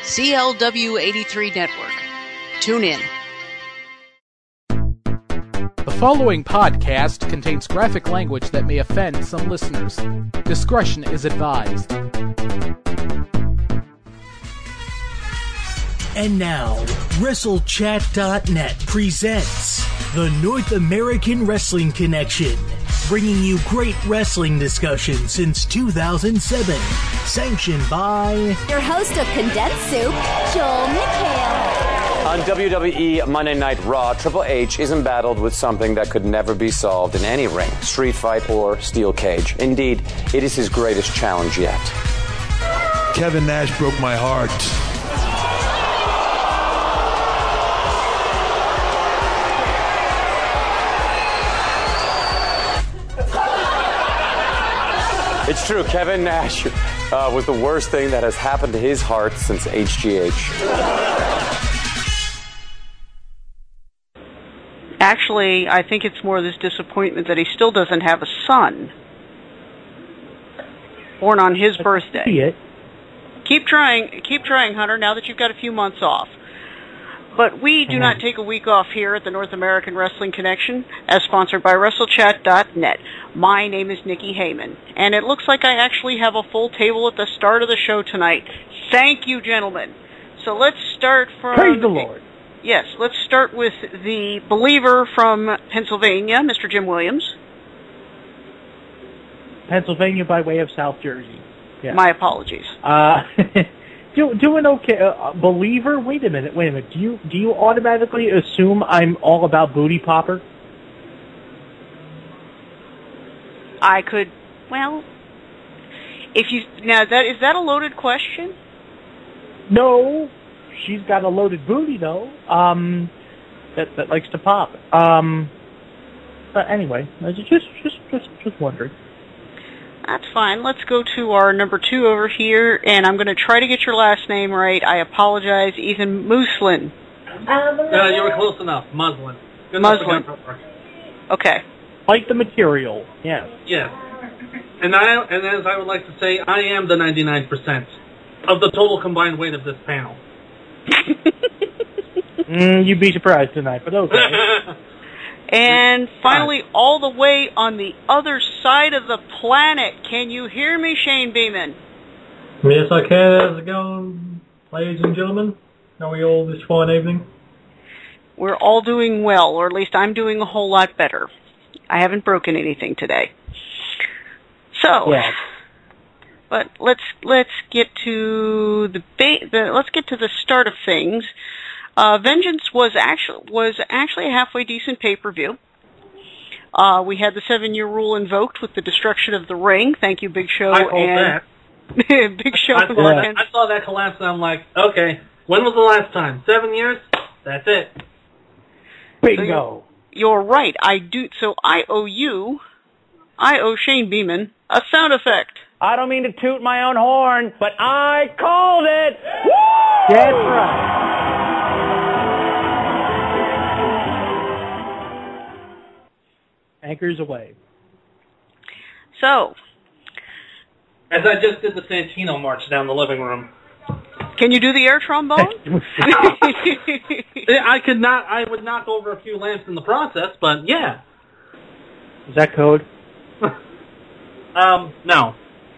CLW83 Network. Tune in. The following podcast contains graphic language that may offend some listeners. Discretion is advised. And now, WrestleChat.net presents the North American Wrestling Connection, bringing you great wrestling discussion since 2007, sanctioned by your host of Condensed Soup, Joel McHale. On WWE Monday Night Raw, Triple H is embattled with something that could never be solved in any ring, street fight or steel cage. Indeed, it is his greatest challenge yet. Kevin Nash broke my heart. It's true, Kevin Nash was the worst thing that has happened to his heart since HGH. Actually, I think it's more this disappointment that he still doesn't have a son. Born on his birthday. Keep trying, Hunter, now that you've got a few months off. But we do not take a week off here at the North American Wrestling Connection, as sponsored by WrestleChat.net. My name is Nikki Heyman, and it looks like I actually have a full table at the start of the show tonight. Thank you, gentlemen. So let's start from... Praise the Lord. Yes, let's start with the believer from Pennsylvania, Mr. Jim Williams. Pennsylvania by way of South Jersey. Yeah. My apologies. Doing okay. Believer? Wait a minute. Do you automatically assume I'm all about booty popper? I could. Well, if you now is that a loaded question? No, she's got a loaded booty though. That likes to pop. But anyway, just wondering. That's fine. Let's go to our number 2 over here, and I'm going to try to get your last name right. I apologize, Ethan Muslin. You were close enough. Muslin. Muslin. Okay. Like the material. Yes. Yes. And as I would like to say, I am the 99% of the total combined weight of this panel. You'd be surprised tonight, but okay. And finally, all the way on the other side of the planet, can you hear me, Shane Beeman? Yes, I can. How's it going, ladies and gentlemen? How are we all this fine evening? We're all doing well, or at least I'm doing a whole lot better. I haven't broken anything today. So, yeah. But let's get to the start of things. Vengeance was actually a halfway decent pay-per-view. We had the 7-year rule invoked with the destruction of the ring. Thank you, Big Show. I called that. Big Show. I saw that collapse and I'm like, okay, when was the last time? 7 years? That's it. Bingo. So you're right. I do. So I owe Shane Beeman a sound effect. I don't mean to toot my own horn, but I called it. Woo! That's right. Anchors away. So, as I just did the Santino march down the living room. Can you do the air trombone? I would knock over a few lamps in the process, but yeah. Is that code? No.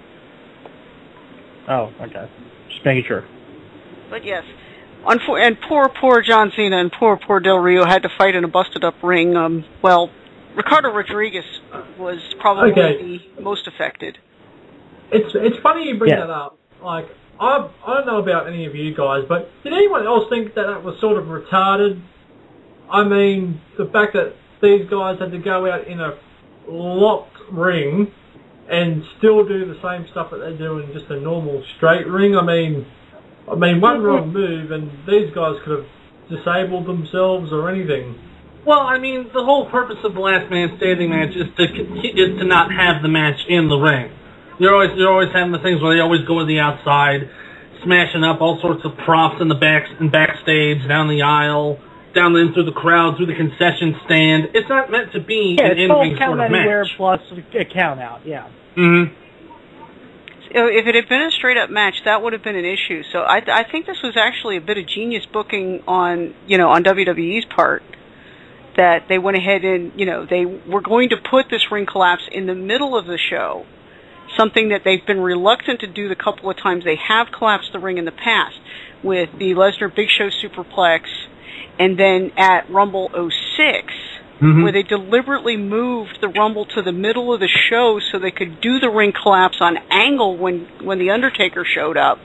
Oh, okay. Just making sure. But yes. And poor John Cena and poor Del Rio had to fight in a busted-up ring. Ricardo Rodriguez was probably the most affected. It's funny you bring that up. Like, I don't know about any of you guys, but did anyone else think that was sort of retarded? I mean, the fact that these guys had to go out in a locked ring and still do the same stuff that they do in just a normal straight ring. I mean, one wrong move and these guys could have disabled themselves or anything. Well, I mean, the whole purpose of the last man standing match is to not have the match in the ring. You're always having the things where they always go to the outside, smashing up all sorts of props in the backstage, down the aisle, down in through the crowd, through the concession stand. It's not meant to be an in-ring sort of match. Plus a count out, yeah. Mm-hmm. if it had been a straight-up match, that would have been an issue. So I think this was actually a bit of genius booking on WWE's part, that they went ahead and, they were going to put this ring collapse in the middle of the show, something that they've been reluctant to do the couple of times they have collapsed the ring in the past, with the Lesnar Big Show superplex, and then at Rumble 06, where they deliberately moved the Rumble to the middle of the show so they could do the ring collapse on Angle when The Undertaker showed up.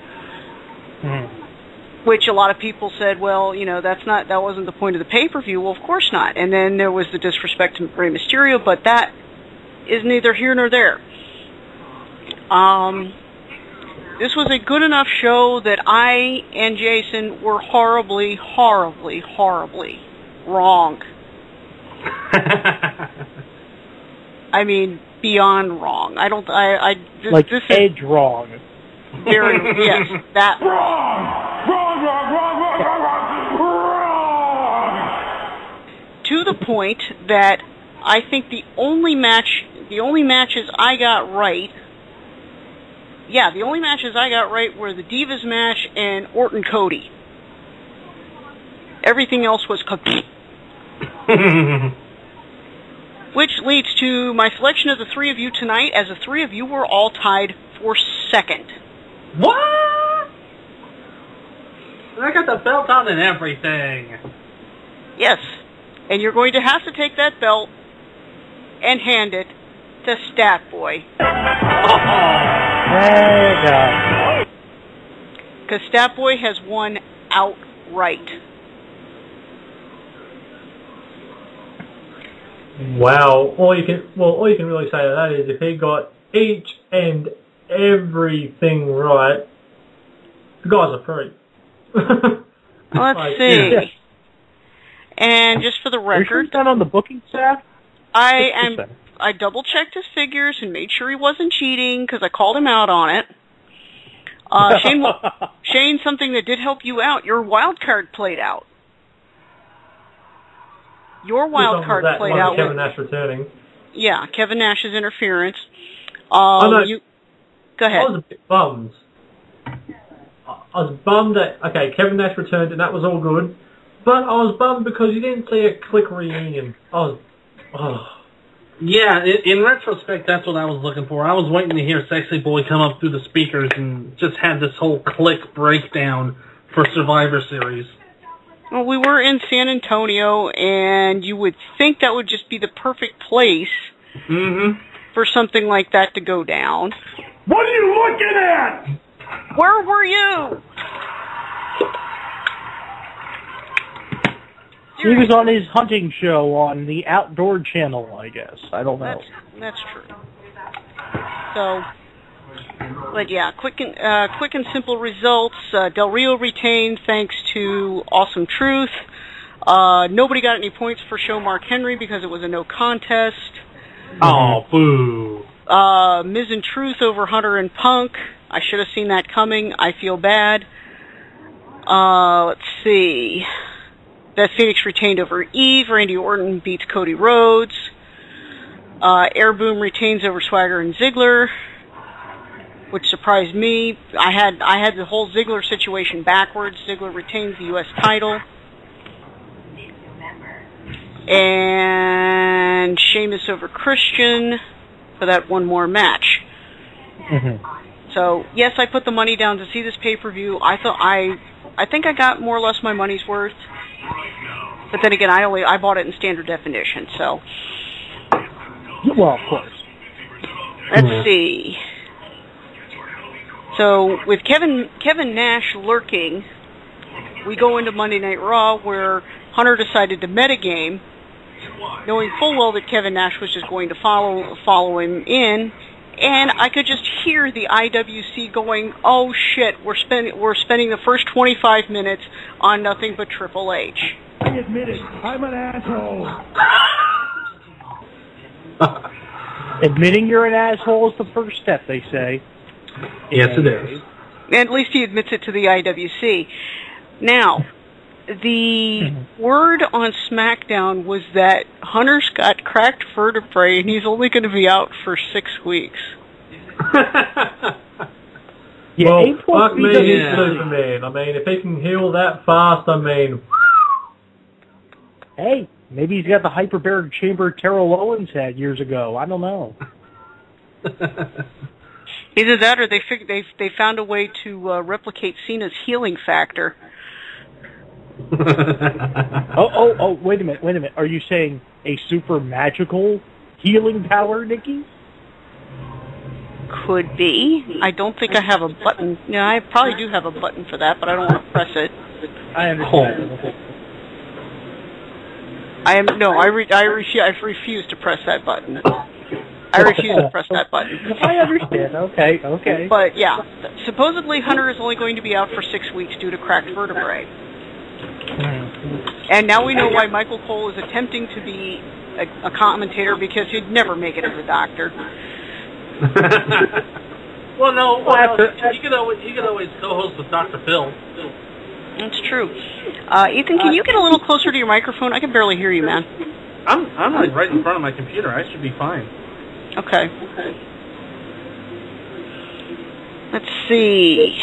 Which a lot of people said, well, that wasn't the point of the pay-per-view. Well, of course not. And then there was the disrespect to Rey Mysterio, but that is neither here nor there. This was a good enough show that I and Jason were horribly, horribly, horribly wrong. I mean, beyond wrong. This Edge wrong. Yes, that wrong. To the point that I think the only matches I got right. Yeah, the only matches I got right were the Divas match and Orton Cody. Everything else was which leads to my selection of the three of you tonight, as the three of you were all tied for second. What? I got the belt on and everything. Yes, and you're going to have to take that belt and hand it to Stat Boy. Because Stat Boy has won outright. Wow. All you can really say to that is if he got each and everything right, the guy's a freak. Let's see. Yeah. And just for the record, are you sure he's not on the booking staff? I double checked his figures and made sure he wasn't cheating because I called him out on it. Shane, something that did help you out. Your wild card played out. Your wild card played out. Kevin Nash returning. Yeah, Kevin Nash's interference. Go ahead. I was a bit bummed. I was bummed that, Kevin Nash returned and that was all good, but I was bummed because you didn't see a Click reunion. Yeah, in retrospect, that's what I was looking for. I was waiting to hear Sexy Boy come up through the speakers and just have this whole Click breakdown for Survivor Series. Well, we were in San Antonio, and you would think that would just be the perfect place for something like that to go down. What are you looking at? Where were you? He was on his hunting show on the Outdoor Channel, I guess. I don't know. That's true. So, but yeah, quick and simple results. Del Rio retained thanks to Awesome Truth. Nobody got any points for Show Mark Henry because it was a no contest. Oh, boo. Miz and Truth over Hunter and Punk. I should have seen that coming. I feel bad. Let's see. Beth Phoenix retained over Eve. Randy Orton beats Cody Rhodes. Air Boom retains over Swagger and Ziggler, which surprised me. I had the whole Ziggler situation backwards. Ziggler retains the U.S. title. And Sheamus over Christian for that one more match. So, yes, I put the money down to see this pay-per-view. I think I got more or less my money's worth. But then again, I bought it in standard definition, so. Well, of course. Let's see. So with Kevin Nash lurking, we go into Monday Night Raw where Hunter decided to metagame, knowing full well that Kevin Nash was just going to follow him in, and I could just hear the IWC going, "Oh shit, we're spending the first 25 minutes on nothing but Triple H." I admit it, I'm an asshole. Admitting you're an asshole is the first step, they say. Yes, it is. At least he admits it to the IWC. Now, the word on SmackDown was that Hunter's got cracked vertebrae and he's only going to be out for 6 weeks. Yeah, well, 8.3 fuck me, doesn't he's sound- Superman. I mean, if he can heal that fast, I mean... Hey, maybe he's got the hyperbaric chamber Terrell Owens had years ago. I don't know. Either that, or they found a way to replicate Cena's healing factor. Oh! Wait a minute. Are you saying a super magical healing power, Nikki? Could be. I don't think I have a button. Yeah, I probably do have a button for that, but I don't want to press it. I understand. I refuse to press that button. I refuse to press that button. I understand. Okay. But yeah, supposedly Hunter is only going to be out for 6 weeks due to cracked vertebrae. And now we know why Michael Cole is attempting to be a commentator, because he'd never make it as a doctor. Well, no, you could always co-host with Dr. Phil. That's true. Ethan, can you get a little closer to your microphone? I can barely hear you, man. I'm like right in front of my computer. I should be fine. Okay. Let's see.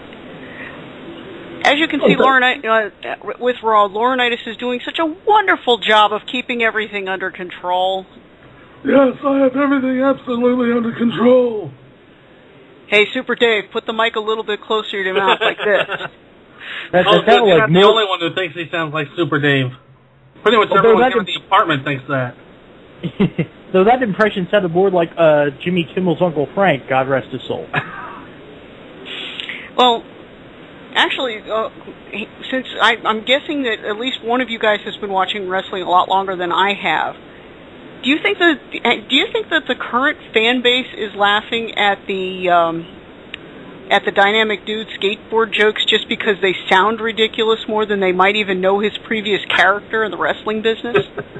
As you can see, with Raw, Laurinaitis is doing such a wonderful job of keeping everything under control. Yes, I have everything absolutely under control. Hey, Super Dave, put the mic a little bit closer to your mouth like this. You're not the only one who thinks he sounds like Super Dave. Pretty much everyone here in the apartment thinks that. Though that impression sounded more like Jimmy Kimmel's Uncle Frank, God rest his soul. Well, actually, since I'm guessing that at least one of you guys has been watching wrestling a lot longer than I have, do you think that the current fan base is laughing at the Dynamic Dude skateboard jokes just because they sound ridiculous more than they might even know his previous character in the wrestling business?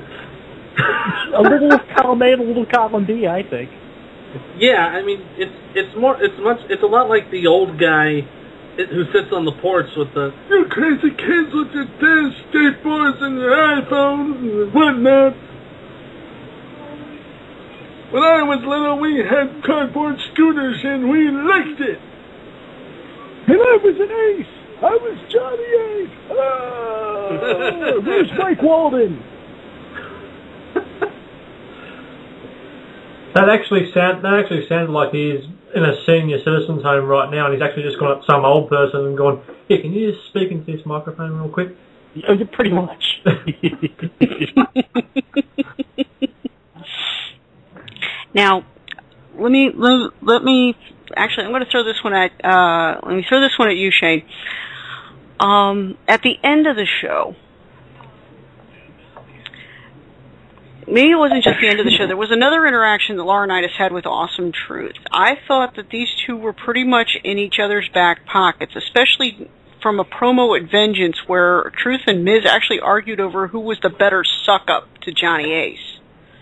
A little column A and a little column B, I think. Yeah, I mean, it's a lot like the old guy who sits on the porch with the You crazy kids with your damn skateboards and your iPhones and whatnot. When I was little, we had cardboard scooters and we licked it. And I was an ace. I was Johnny Ace. Ah, where's Mike Walden? That actually sounded like he's in a senior citizens home right now, and he's actually just gone up to some old person and gone, "Hey, can you just speak into this microphone real quick?" Pretty much. Now, let me. Actually, I'm going to throw this one at. Let me throw this one at you, Shane. At the end of the show, maybe it wasn't just the end of the show. There was another interaction that Laurinaitis had with Awesome Truth. I thought that these two were pretty much in each other's back pockets, especially from a promo at Vengeance where Truth and Miz actually argued over who was the better suck-up to Johnny Ace.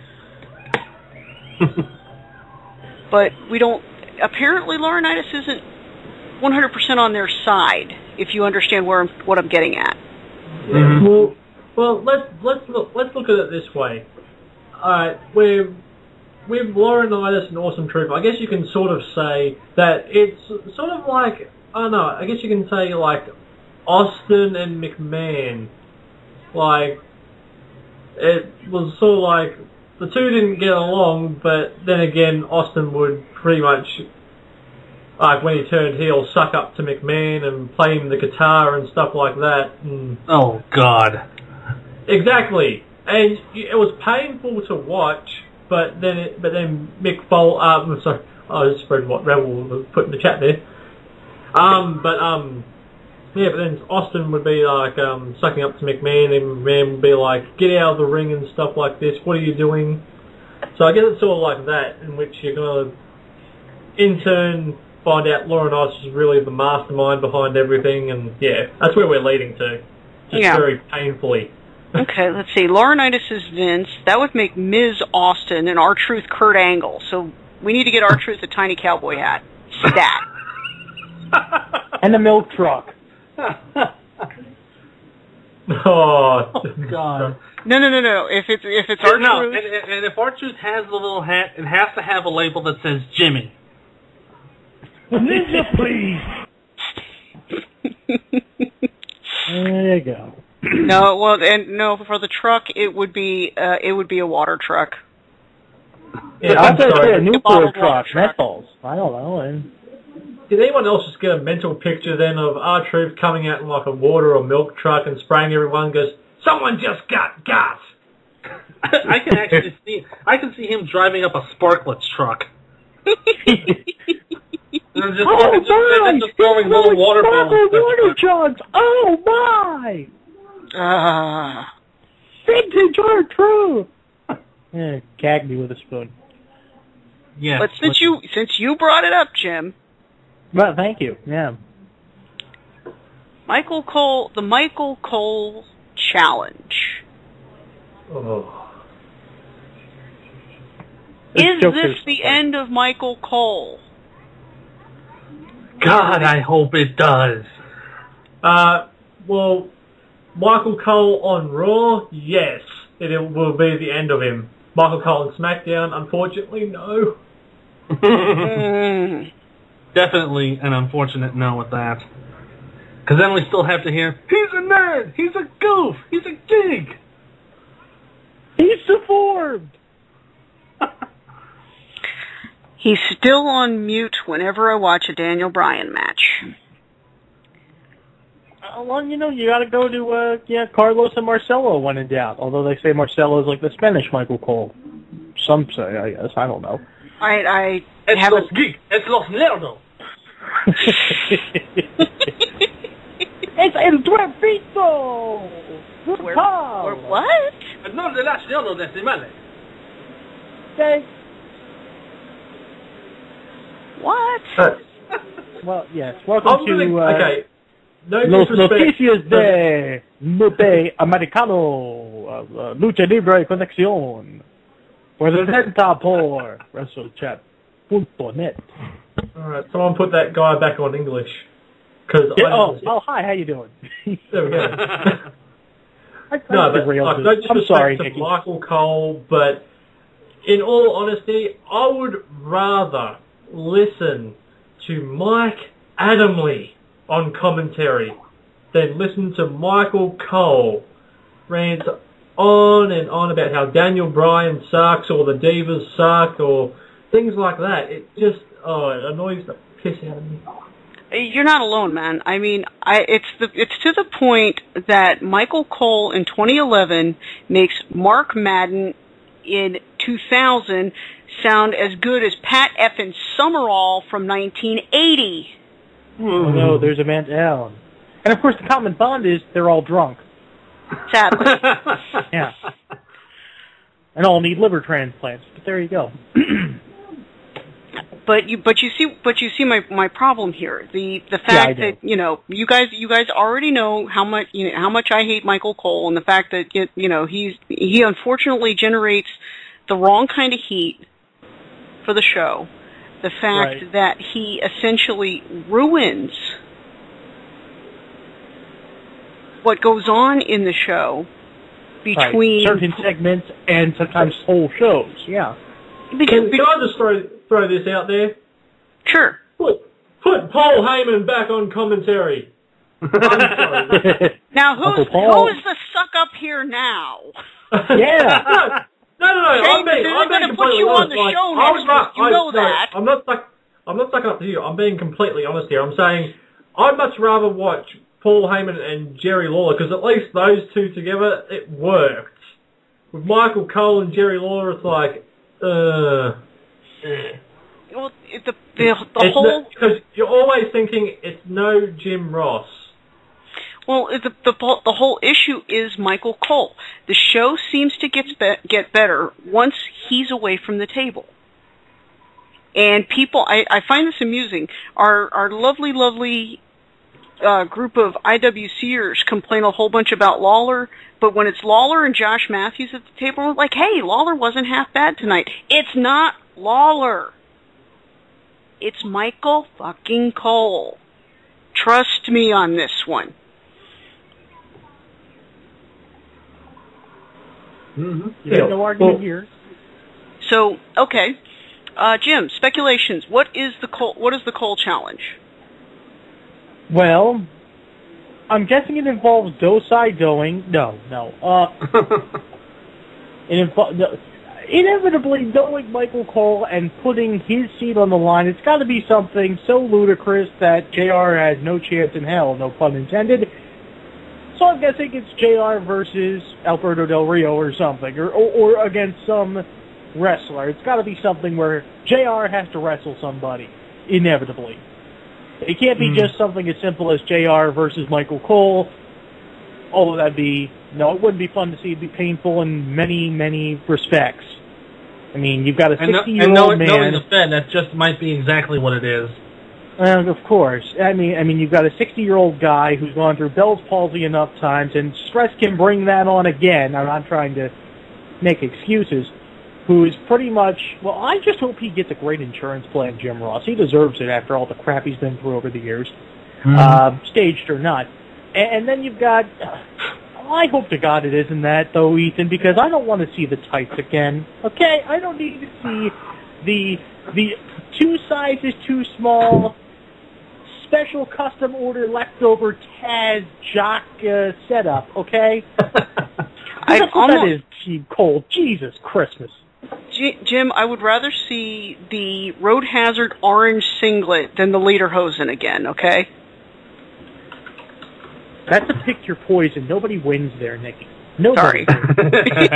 But we don't... Apparently Laurinaitis isn't 100% on their side, if you understand what I'm getting at. Mm-hmm. Well, let's look at it this way. Alright, with Laurinaitis and Awesome Truth, I guess you can sort of say that it's sort of like, I don't know, I guess you can say like Austin and McMahon. Like, it was sort of like, the two didn't get along, but then again, Austin would pretty much, like when he turned heel, suck up to McMahon and play him the guitar and stuff like that. And oh, God. Exactly. And it was painful to watch, but then Mick Foley, sorry, I just read what Rebel put in the chat there. But then Austin would be like sucking up to McMahon, and McMahon would be like, "Get out of the ring" and stuff like this. What are you doing? So I guess it's sort of like that, in which you're going to, in turn, find out Laurinaitis is really the mastermind behind everything, and yeah, that's where we're leading to. Just very painfully. Okay, let's see. Laurinaitis is Vince. That would make Miz Austin and R-Truth Kurt Angle. So we need to get R-Truth a tiny cowboy hat. Stat. And a milk truck. Oh, God. No. If it's R-Truth... No, and if R-Truth has the little hat, it has to have a label that says Jimmy. Ninja, please. There you go. No, well, and no, for the truck, it would be a water truck. Yeah, I was going to say a nuclear truck, metals. I don't know. Did anyone else just get a mental picture then of R-Truth coming out in like a water or milk truck and spraying everyone and goes, someone just got gas? I can actually see him driving up a Sparklets truck. And just throwing little water balloons. Water jugs! Oh my! Vintage R-Truth! Yeah, gag me with a spoon. Yeah. But since you brought it up, Jim. Well, thank you. Yeah. The Michael Cole Challenge. Oh. Is this the end of Michael Cole? God, I hope it does. Well, Michael Cole on Raw, yes, it will be the end of him. Michael Cole on SmackDown, unfortunately, no. Definitely an unfortunate no with that. Because then we still have to hear, he's a nerd, he's a goof, he's a geek. He's deformed. He's still on mute whenever I watch a Daniel Bryan match. Well, you know, you got to go to Carlos and Marcelo when in doubt. Although they say Marcelo is like the Spanish Michael Cole. Some say, I guess. I don't know. I it's haven't. Los geek. It's los nerdos. It's el Duepito. Or what? No de las nerdos decimales. Thanks. What? Well, yes. Welcome to okay. No Los disrespect. Noticias de Lupe Americano, Lucha Libre Conexión, presenta por WrestleChat.net. Alright, someone put that guy back on English. Hi, how you doing? There we go. no no disrespect sorry, to Nikki. Michael Cole, but in all honesty, I would rather listen to Mike Adamle on commentary than listen to Michael Cole rant on and on about how Daniel Bryan sucks or the Divas suck or things like that. It just it annoys the piss out of me. You're not alone, man. I mean, it's to the point that Michael Cole in 2011 makes Mark Madden in 2000 sound as good as Pat effing Summerall from 1980. Oh no, there's a man down. And of course the common bond is they're all drunk. Sadly. Yeah. And all need liver transplants, but there you go. But you see my problem here. The fact that you guys already know how much I hate Michael Cole, and the fact that he unfortunately generates the wrong kind of heat for the show. The fact that he essentially ruins what goes on in the show between certain segments and sometimes whole shows. Yeah. Can I just throw this out there? Sure. Put Paul Heyman back on commentary. I'm sorry. Now who's the suck up here now? Yeah. No. I'm being gonna put completely you honest. on the show next week. You know that. I'm not sucking up to you. I'm being completely honest here. I'm saying I'd much rather watch Paul Heyman and Jerry Lawler because at least those two together it worked. With Michael Cole and Jerry Lawler, it's like, Well, the whole because you're always thinking it's no Jim Ross. Well, the whole issue is Michael Cole. The show seems to get better once he's away from the table. And people, I find this amusing. Our lovely group of IWCers complain a whole bunch about Lawler, but when it's Lawler and Josh Matthews at the table, we're like, hey, Lawler wasn't half bad tonight. It's not Lawler. It's Michael fucking Cole. Trust me on this one. Mm-hmm. Yeah, no argument here. So, okay. Jim, speculations. What is the Cole challenge? Well, I'm guessing it involves Dosai doing. No. Inevitably knowing Michael Cole and putting his seat on the line. It's got to be something so ludicrous that JR has no chance in hell, no pun intended. So I'm guessing it's JR versus Alberto Del Rio or something, or against some wrestler. It's got to be something where JR has to wrestle somebody, inevitably. It can't be just something as simple as JR versus Michael Cole. Although it wouldn't be fun to see. It'd be painful in many, many respects. I mean, you've got a 60-year-old man. Knowing the Fed, that just might be exactly what it is. Of course. I mean, you've got a 60-year-old guy who's gone through Bell's palsy enough times, and stress can bring that on again. I'm not trying to make excuses. Who is pretty much, well, I just hope he gets a great insurance plan, Jim Ross. He deserves it after all the crap he's been through over the years, staged or not. And then you've got, I hope to God it isn't that, though, Ethan, because I don't want to see the tights again. Okay? I don't need to see the 2 sizes too small, special custom order leftover Taz jock setup, okay? That is cheap cold. Jesus Christmas. Jim, I would rather see the Road Hazard orange singlet than the Lederhosen again, okay? That's a pick your poison. Nobody wins there, Nikki. Nobody. Sorry.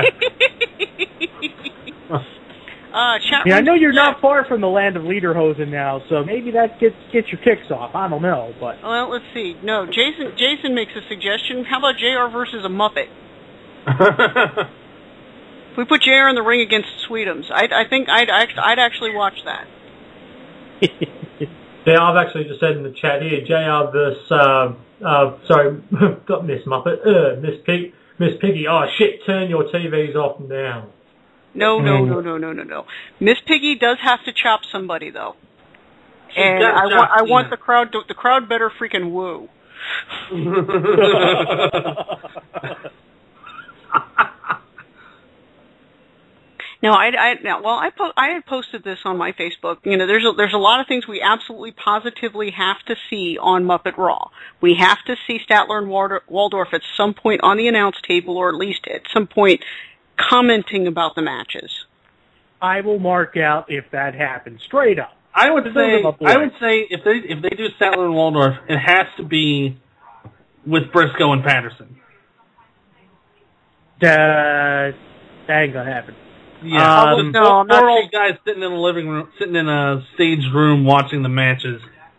I know you're not far from the land of Lederhosen now, so maybe that gets your kicks off. I don't know, but... Well, let's see. No, Jason makes a suggestion. How about JR versus a Muppet? If we put JR in the ring against Sweetums, I think I'd actually watch that. Yeah, I've actually just said in the chat here, JR versus, got Miss Muppet, Miss Piggy, oh shit, turn your TVs off now. No. Miss Piggy does have to chop somebody, though. And I want the crowd better freaking woo. Now, I had posted this on my Facebook. You know, there's a lot of things we absolutely positively have to see on Muppet Raw. We have to see Statler and Waldorf at some point on the announce table, or at least at some point commenting about the matches. I will mark out if that happens, straight up. I would say if they do Statler and Waldorf, it has to be with Briscoe and Patterson. That ain't gonna happen. Yeah, four old guys sitting in a living room, sitting in a stage room, watching the matches.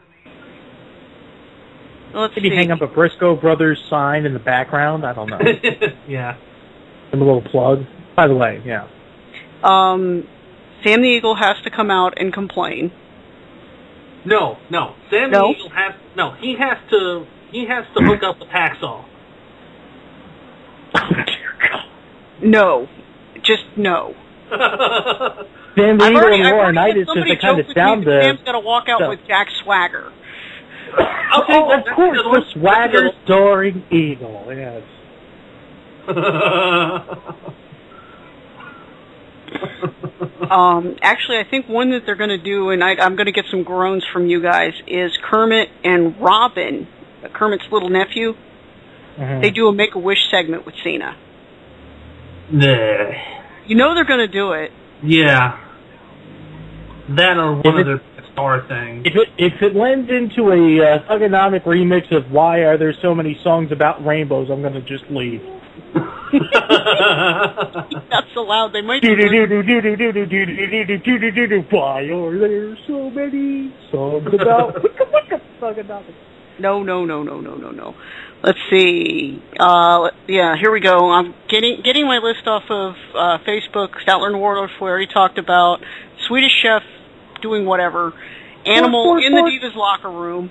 Maybe hang up a Briscoe Brothers sign in the background. I don't know. Yeah, and a little plug. By the way, yeah. Sam the Eagle has to come out and complain. No. Sam the Eagle he has to hook up the Hacksaw. Oh dear God. No, just no. Sam the Eagle and Laurinaitis is the kind of sound that Sam's got to walk out with Jack Swagger. Of course, the Swagger Soaring Eagle. Yes. Actually, I think one that they're going to do, and I'm going to get some groans from you guys, is Kermit and Robin, Kermit's little nephew. Mm-hmm. They do a Make-A-Wish segment with Cena. Nah. You know they're going to do it. Yeah. That or one of their star things. If it lends into a thugonomic remix of Why Are There So Many Songs About Rainbows, I'm going to just leave. That's so loud. They might. Why are there so many songs about? No. Let's see. Yeah, here we go. I'm getting my list off of Facebook. Statler and Waldorf, we already talked about. Swedish Chef doing whatever. Animal in the Divas locker room.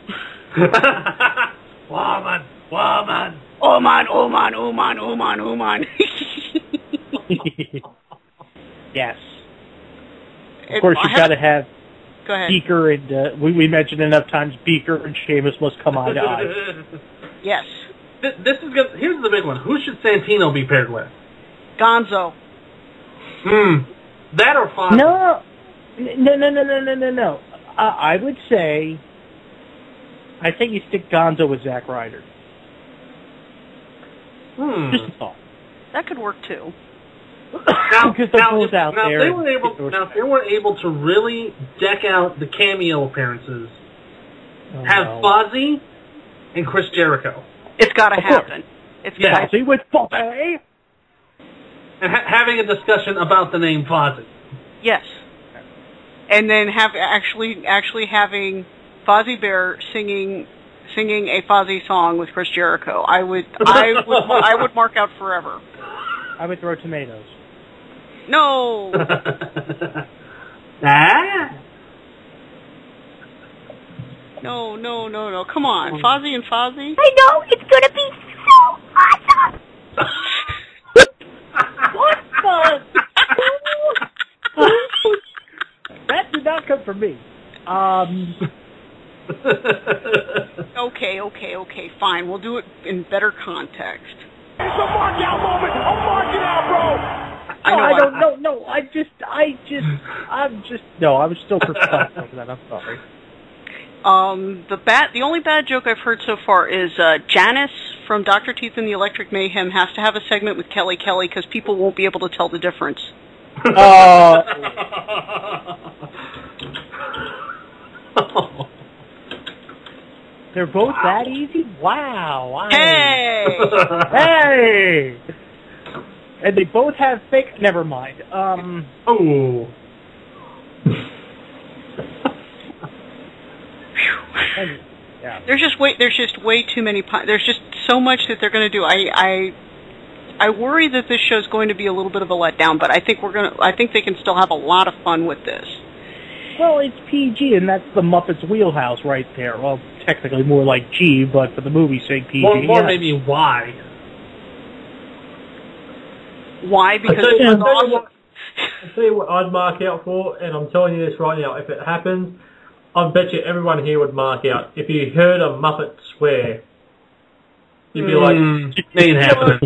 Woman. Oh man. Yes. Of course, you've got to have Go ahead. Beaker and we mentioned enough times Beaker and Sheamus must come eye to eye. Yes. This is good. Here's the big one. Who should Santino be paired with? Gonzo. That or Fonzie? No. I would say, I think you stick Gonzo with Zack Ryder. Just a thought. That could work too. Because they're both out there. If they were able to really deck out the cameo appearances, have Fozzy and Chris Jericho. It's got to happen. It's got Fozzy with Fozzy. And having a discussion about the name Fozzy. Yes. And then actually having Fozzie Bear singing a Fozzy song with Chris Jericho. I would mark out forever. I would throw tomatoes. No. No. Come on, Fozzy and Fozzy. I know, it's gonna be so awesome. What the? That did not come from me. Okay, fine. We'll do it in better context. It's a mark out moment. I'll mark it out, bro. I was still perplexed over that. I'm sorry. The only bad joke I've heard so far is Janice from Dr. Teeth and the Electric Mayhem has to have a segment with Kelly because people won't be able to tell the difference. They're both that easy? Wow. Hey! Hey! And they both have fake... Never mind. Oh. Yeah. There's just way too many... There's just so much that they're going to do. I worry that this show's going to be a little bit of a letdown, but I think they can still have a lot of fun with this. Well, it's PG, and that's the Muppets wheelhouse right there. Well, technically more like G, but for the movie's sake, PG. More maybe Y. Why? Because I'll tell you what I'd mark out for, and I'm telling you this right now. If it happens, I bet you everyone here would mark out. If you heard a Muppet swear, you'd be like, ain't happening.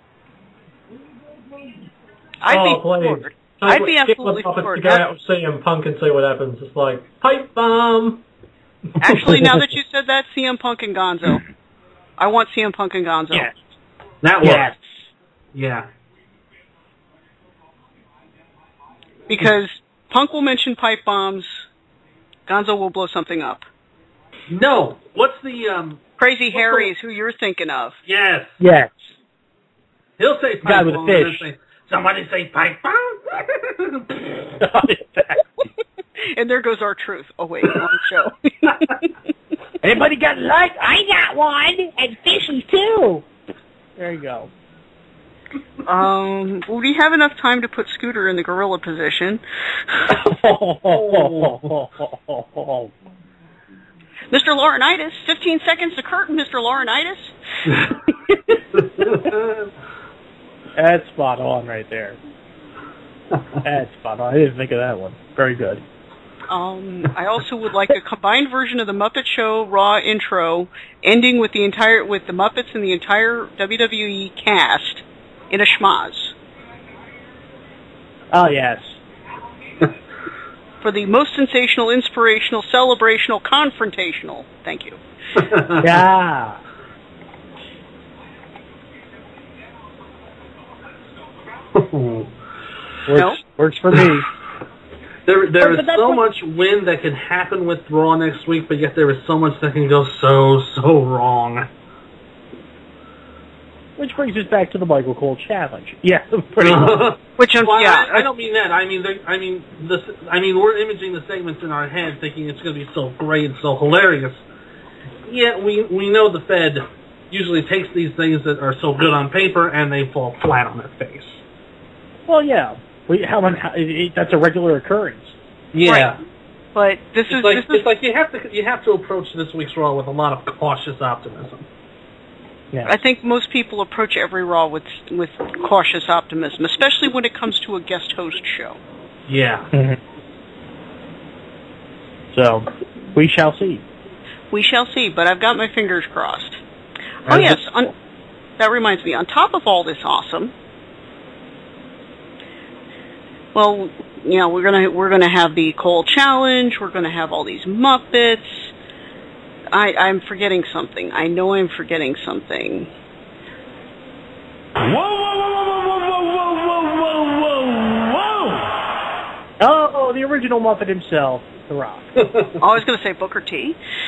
I'd be absolutely floored. To go out and see CM Punk and see what happens. It's like, pipe bomb. Actually, now that you said that, CM Punk and Gonzo. I want CM Punk and Gonzo. Yes. That works. Yeah. Because Punk will mention pipe bombs, Gonzo will blow something up. No. What's the... Crazy Harry is who you're thinking of. Yes. Yes. He'll say pipe guy with bomb. a fish. Somebody say pipe bomb. And there goes our truth. Oh, wait, wrong show. Anybody got light? I got one, and fishy too. There you go. We have enough time to put Scooter in the gorilla position. Mr. Laurinaitis, 15 seconds to curtain, Mr. Laurinaitis. That's spot on right there. That's spot on. I didn't think of that one. Very good. I also would like a combined version of the Muppet Show Raw intro, ending with the Muppets and the entire WWE cast in a schmaz. Oh yes. For the most sensational, inspirational, celebrational, confrontational. Thank you. Yeah. Works for me. There is so much win that can happen with Raw next week, but yet there is so much that can go so wrong. Which brings us back to the Michael Cole challenge. Yeah, pretty much. I don't mean that. I mean we're imaging the segments in our head, thinking it's going to be so great and so hilarious. Yet we know the Fed usually takes these things that are so good on paper and they fall flat on their face. Well, yeah. That's a regular occurrence. Yeah. Right. But it's like you have to approach this week's Raw with a lot of cautious optimism. Yeah. I think most people approach every Raw with cautious optimism, especially when it comes to a guest host show. Yeah. Mm-hmm. So, we shall see. We shall see, but I've got my fingers crossed. Oh, yes. That reminds me, on top of all this awesome, well, we're gonna have the Cole Challenge. We're gonna have all these Muppets. I'm forgetting something. I know I'm forgetting something. Whoa! Oh, the original Muppet himself, The Rock. I was going to say Booker T.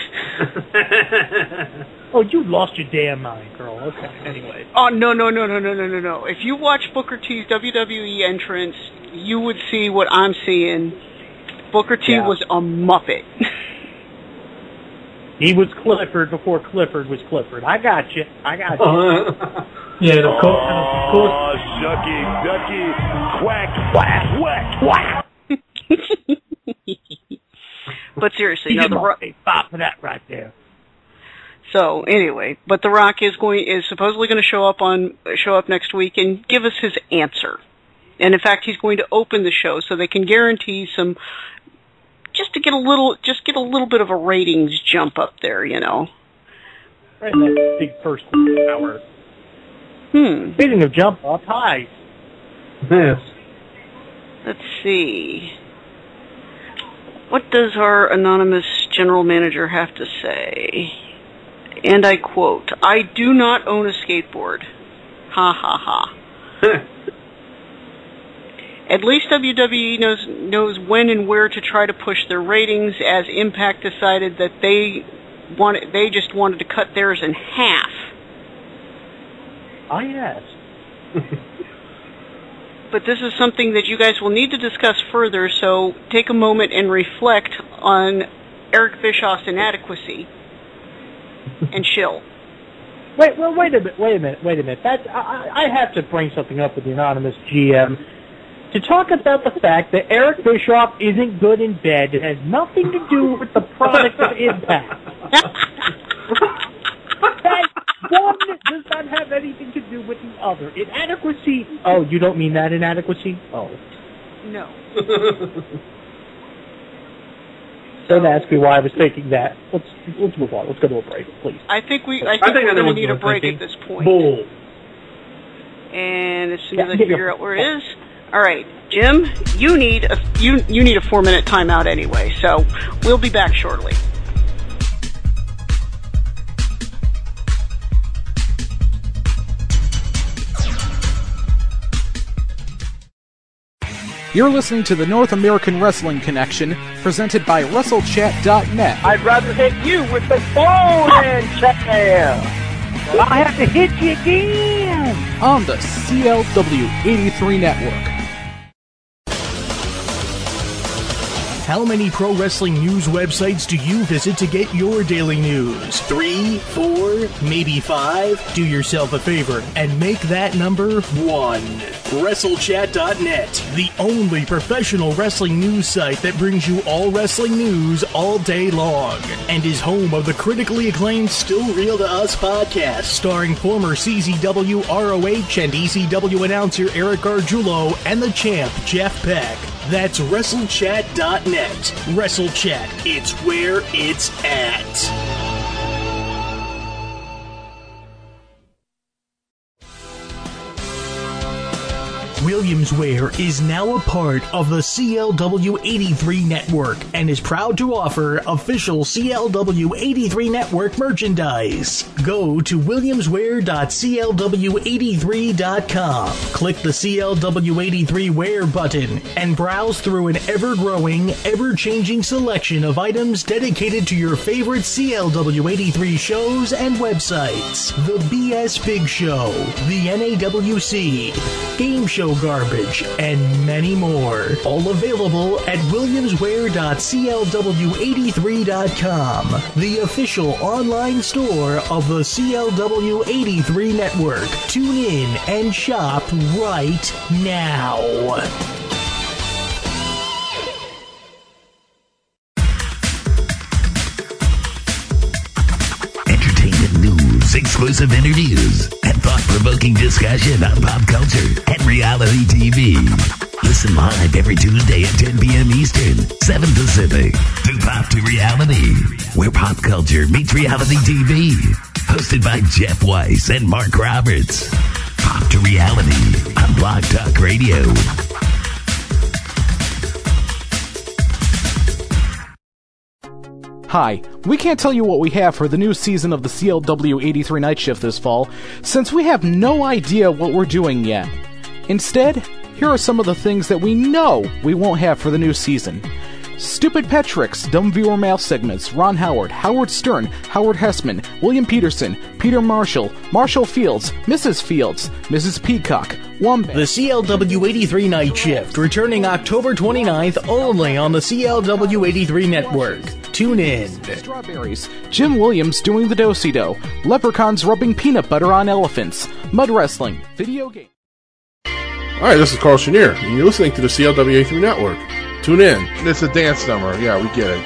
Oh, you lost your damn mind, girl. Okay, anyway. Oh, no. If you watch Booker T's WWE entrance, you would see what I'm seeing. Booker T was a Muppet. He was Clifford before Clifford was Clifford. I got you. Yeah, of course. Oh, shucky, ducky, quack, quack. But seriously, He's The Rock. Pop for that right there. So anyway, but The Rock is supposedly going to show up next week and give us his answer. And in fact, he's going to open the show so they can guarantee some. Just get a little bit of a ratings jump up there, Right in that big first hour. Speaking of jump up, hi. Yes. Let's see. What does our anonymous general manager have to say? And I quote, "I do not own a skateboard." Ha ha ha. At least WWE knows when and where to try to push their ratings, as Impact decided that they just wanted to cut theirs in half. Ah, yes. But this is something that you guys will need to discuss further, so take a moment and reflect on Eric Bischoff's inadequacy and chill. Wait a minute. I have to bring something up with the anonymous GM. To talk about the fact that Eric Bischoff isn't good in bed, it has nothing to do with the product of Impact. One does not have anything to do with the other. Inadequacy. Oh, you don't mean that inadequacy? Oh. No. Don't ask me why I was thinking that. Let's move on. Let's go to a break, please. I think we're going to need a break at this point. Bull. And as soon as I figure out where it is. All right, Jim, you need a 4-minute timeout anyway, so we'll be back shortly. You're listening to the North American Wrestling Connection, presented by WrestleChat.net. I'd rather hit you with the phone and check there. I have to hit you again. On the CLW 83 Network. How many pro wrestling news websites do you visit to get your daily news? 3, 4, maybe 5? Do yourself a favor and make that number 1. WrestleChat.net, the only professional wrestling news site that brings you all wrestling news all day long, and is home of the critically acclaimed Still Real to Us podcast, starring former CZW, ROH, and ECW announcer Eric Gargiulo and the champ Jeff Beck. That's WrestleChat.net. WrestleChat, it's where it's at. Williamswear is now a part of the CLW 83 network and is proud to offer official CLW 83 network merchandise. Go to williamswear.clw83.com, click the CLW 83 wear button, and browse through an ever-growing, ever-changing selection of items dedicated to your favorite CLW 83 shows and websites. The BS Big Show, the NAWC, Game Show Garbage, and many more. All available at williamswear.clw83.com, the official online store of the CLW 83 network. Tune in and shop right now. Entertainment news, exclusive interviews, and thought-provoking discussion on pop culture and reality TV. Listen live every Tuesday at 10 p.m. Eastern, 7 Pacific, to Pop to Reality, where pop culture meets reality TV. Hosted by Jeff Weiss and Mark Roberts. Pop to Reality on Blog Talk Radio. Hi, we can't tell you what we have for the new season of the CLW 83 Night Shift this fall, since we have no idea what we're doing yet. Instead, here are some of the things that we know we won't have for the new season. Stupid Pet Tricks, Dumb Viewer Mail segments, Ron Howard, Howard Stern, Howard Hessman, William Peterson, Peter Marshall, Marshall Fields, Mrs. Peacock, Wombat. The CLW 83 Night Shift, returning October 29th only on the CLW 83 Network. Tune in. Strawberries, Jim Williams doing the do-si-do, Leprechauns rubbing peanut butter on elephants, Mud Wrestling, Video Game. Alright, this is Carl Chenier, and you're listening to the CLW 83 Network. Tune in. It's a dance number. Yeah, we get it.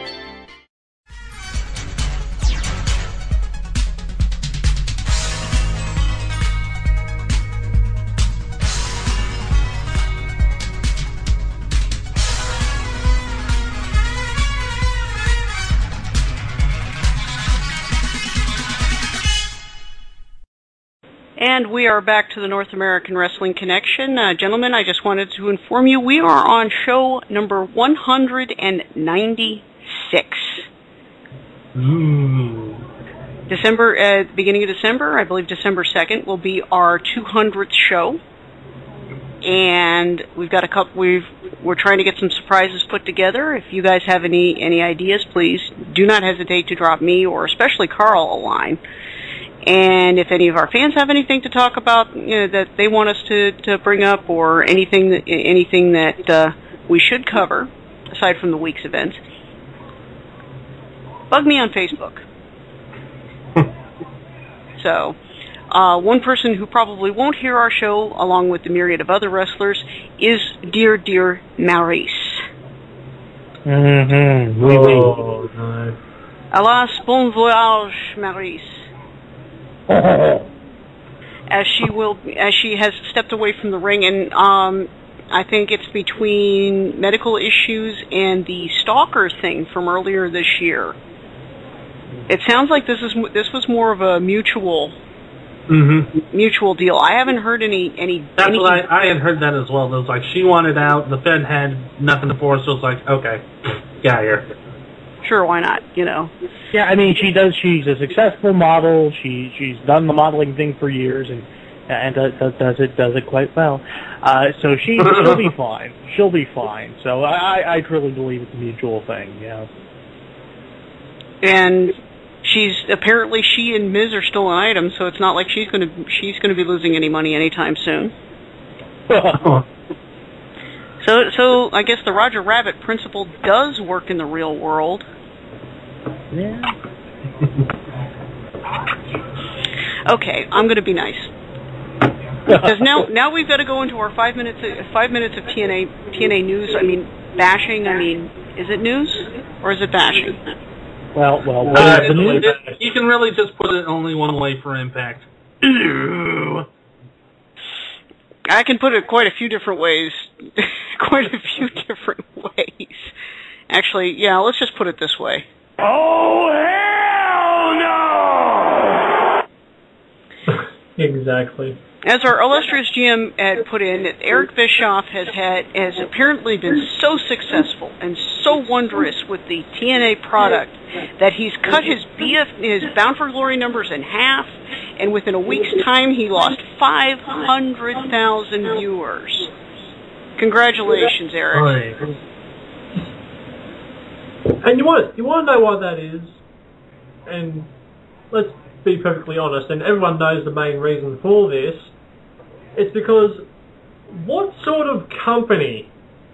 And we are back to the North American Wrestling Connection. Gentlemen, I just wanted to inform you we are on show number 196. Beginning of December, I believe December 2nd, will be our 200th show. And we've got a couple. We're trying to get some surprises put together. If you guys have any ideas, please do not hesitate to drop me or especially Carl a line. And if any of our fans have anything to talk about, that they want us to bring up, or anything that we should cover, aside from the week's events, bug me on Facebook. So, one person who probably won't hear our show, along with the myriad of other wrestlers, is dear Maurice. Mm-hmm. Oui, oui. Oh, no. Alas, bon voyage, Maurice. As she has stepped away from the ring, and I think it's between medical issues and the stalker thing from earlier this year. It sounds like this was more of a mutual deal. I haven't heard any. That's what I had heard that as well. It was like she wanted out, the Fed had nothing to force, so it was like, okay, get out of here. Sure, why not? Yeah, I mean, she's a successful model. She's done the modeling thing for years and does it quite well. So she'll be fine. She'll be fine. So I truly believe it's a mutual thing. Yeah. And she and Miz are still an item, so it's not like she's going to be losing any money anytime soon. So I guess the Roger Rabbit principle does work in the real world. Yeah. Okay, I'm going to be nice. Because now we've got to go into our 5 minutes of TNA news. I mean, bashing. I mean, is it news or is it bashing? Well. You can really just put it only one way for Impact. I can put it quite a few different ways. Actually, yeah, let's just put it this way. Oh, hell no! Exactly. As our illustrious GM had put in, Eric Bischoff has apparently been so successful and so wondrous with the TNA product that he's cut his Bound for Glory numbers in half, and within a week's time he lost 500,000 viewers. Congratulations, Eric. Right. And you want to know why that is? And let's be perfectly honest, and everyone knows the main reason for this. It's because what sort of company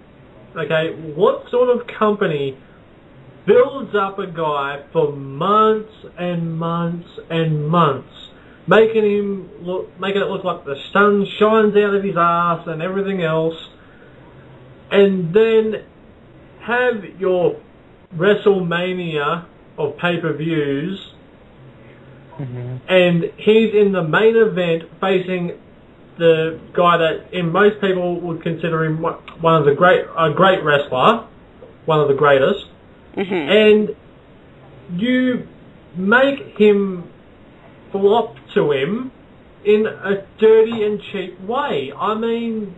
builds up a guy for months and months and months, making it look like the sun shines out of his ass and everything else, and then have your WrestleMania of pay-per-views, and he's in the main event facing the guy that most people would consider him a great wrestler, one of the greatest, and you make him flop to him in a dirty and cheap way. I mean,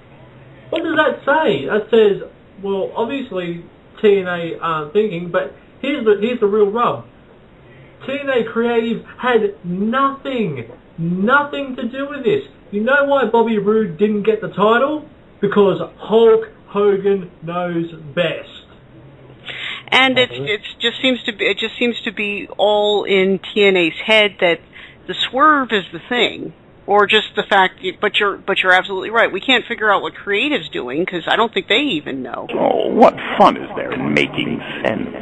what does that say? That says, well, obviously TNA aren't thinking, but here's the real rub. TNA Creative had nothing to do with this. You know why Bobby Roode didn't get the title? Because Hulk Hogan knows best. And it just seems to be all in TNA's head that the swerve is the thing, or just the fact. But you're absolutely right. We can't figure out what Creative's doing because I don't think they even know. Oh, what fun is there in making sense?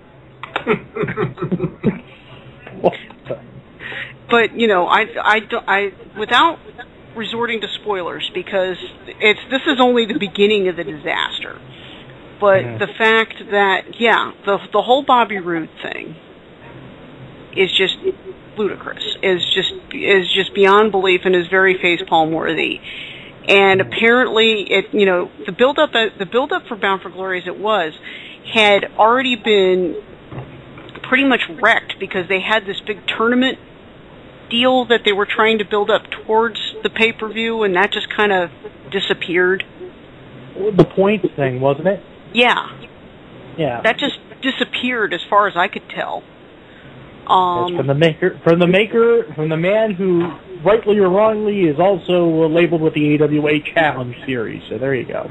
But I without resorting to spoilers because this is only the beginning of the disaster. But the fact that the whole Bobby Roode thing is just ludicrous, is just beyond belief, and is very facepalm worthy. And apparently, the build up for Bound for Glory as it was had already been pretty much wrecked because they had this big tournament deal that they were trying to build up towards the pay-per-view, and that just kind of disappeared. The points thing, wasn't it? Yeah. Yeah. That just disappeared as far as I could tell. That's from the man who, rightly or wrongly, is also labeled with the AWA Challenge Series. So there you go.